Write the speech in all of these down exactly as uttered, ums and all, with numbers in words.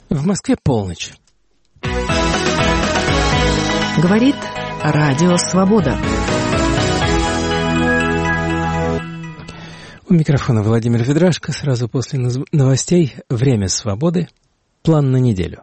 В Москве полночь. Говорит Радио Свобода. У микрофона Владимир Ведрашко. Сразу после новостей «Время свободы». План на неделю.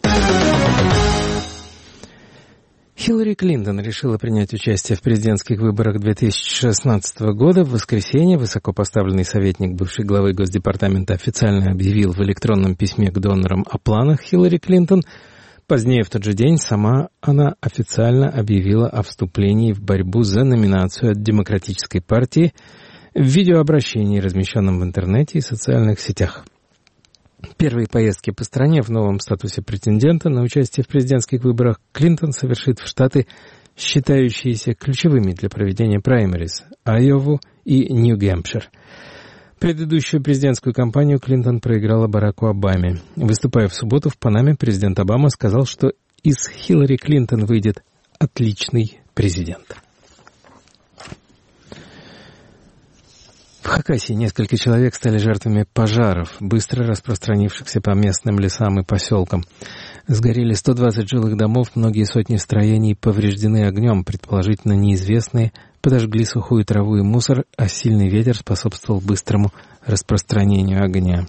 Хиллари Клинтон решила принять участие в президентских выборах две тысячи шестнадцатого года. В воскресенье высокопоставленный советник бывшей главы Госдепартамента официально объявил в электронном письме к донорам о планах Хиллари Клинтон. Позднее в тот же день сама она официально объявила о вступлении в борьбу за номинацию от Демократической партии в видеообращении, размещенном в интернете и социальных сетях. Первые поездки по стране в новом статусе претендента на участие в президентских выборах Клинтон совершит в штаты, считающиеся ключевыми для проведения праймериз – Айову и Нью-Гэмпшир. Предыдущую президентскую кампанию Клинтон проиграла Бараку Обаме. Выступая в субботу в Панаме, президент Обама сказал, что из Хиллари Клинтон выйдет отличный президент. В Хакасии несколько человек стали жертвами пожаров, быстро распространившихся по местным лесам и поселкам. Сгорели сто двадцать жилых домов, многие сотни строений повреждены огнем, предположительно неизвестные, подожгли сухую траву и мусор, а сильный ветер способствовал быстрому распространению огня.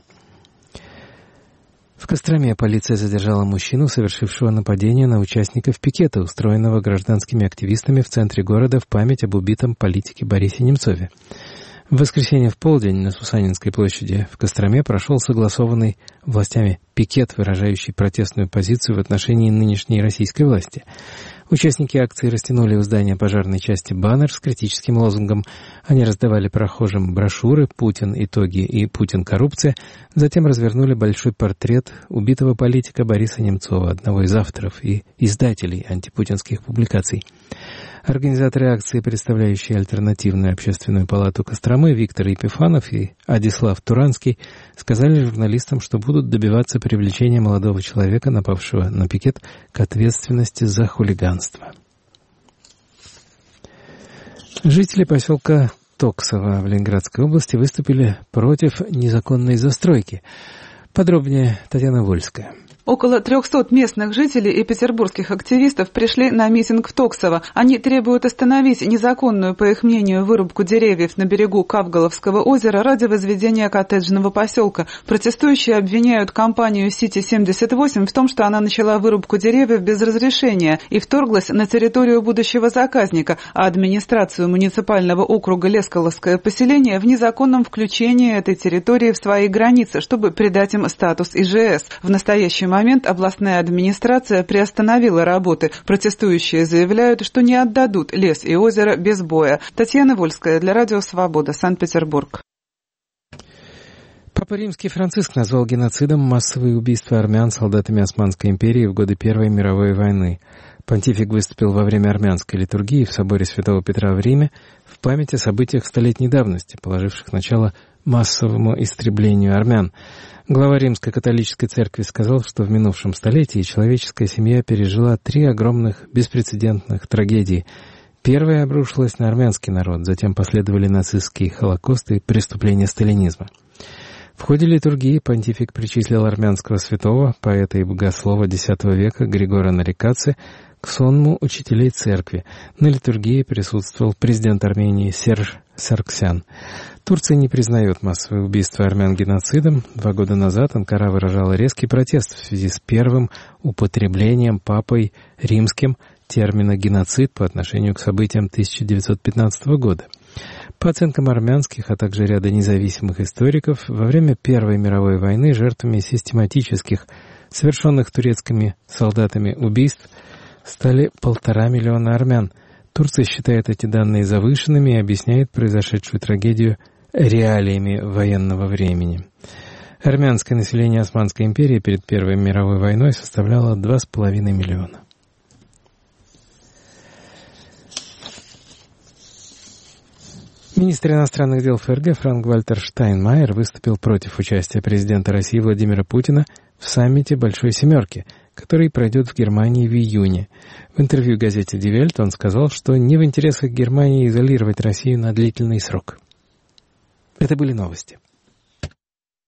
В Костроме полиция задержала мужчину, совершившего нападение на участников пикета, устроенного гражданскими активистами в центре города в память об убитом политике Борисе Немцове. В воскресенье в полдень на Сусанинской площади в Костроме прошел согласованный властями пикет, выражающий протестную позицию в отношении нынешней российской власти. Участники акции растянули у здания пожарной части баннер с критическим лозунгом. Они раздавали прохожим брошюры «Путин. Итоги» и «Путин. Коррупция». Затем развернули большой портрет убитого политика Бориса Немцова, одного из авторов и издателей антипутинских публикаций. Организаторы акции, представляющие альтернативную общественную палату Костромы, Виктор Епифанов и Адислав Туранский, сказали журналистам, что будут добиваться привлечения молодого человека, напавшего на пикет, к ответственности за хулиганство. Жители поселка Токсово в Ленинградской области выступили против незаконной застройки. Подробнее Татьяна Вольская. Около трехсот местных жителей и петербургских активистов пришли на митинг в Токсово. Они требуют остановить незаконную, по их мнению, вырубку деревьев на берегу Кавголовского озера ради возведения коттеджного поселка. Протестующие обвиняют компанию Сити семьдесят восемь в том, что она начала вырубку деревьев без разрешения и вторглась на территорию будущего заказника, а администрацию муниципального округа Лесколовское поселение в незаконном включении этой территории в свои границы, чтобы придать им статус ИЖС. В настоящий момент В момент областная администрация приостановила работы. Протестующие заявляют, что не отдадут лес и озеро без боя. Татьяна Вольская для Радио Свобода, Санкт-Петербург. Папа Римский Франциск назвал геноцидом массовые убийства армян солдатами Османской империи в годы Первой мировой войны. Понтифик выступил во время армянской литургии в соборе Святого Петра в Риме в память о событиях столетней давности, положивших начало массовому истреблению армян. Глава Римской католической церкви сказал, что в минувшем столетии человеческая семья пережила три огромных беспрецедентных трагедии. Первая обрушилась на армянский народ, затем последовали нацистские холокосты и преступления сталинизма. В ходе литургии понтифик причислил армянского святого, поэта и богослова десятого века Григора Нарикадзе к сонму учителей церкви. На литургии присутствовал президент Армении Серж Саргсян. Турция не признает массовое убийство армян геноцидом. Два года назад Анкара выражала резкий протест в связи с первым употреблением папой римским термина «геноцид» по отношению к событиям тысяча девятьсот пятнадцатого года. По оценкам армянских, а также ряда независимых историков, во время Первой мировой войны жертвами систематических, совершенных турецкими солдатами убийств, стали полтора миллиона армян. Турция считает эти данные завышенными и объясняет произошедшую трагедию реалиями военного времени. Армянское население Османской империи перед Первой мировой войной составляло два с половиной миллиона. Министр иностранных дел ФРГ Франк-Вальтер Штайнмайер выступил против участия президента России Владимира Путина в саммите «Большой семерки», который пройдет в Германии в июне. В интервью газете Die Welt он сказал, что не в интересах Германии изолировать Россию на длительный срок. Это были новости.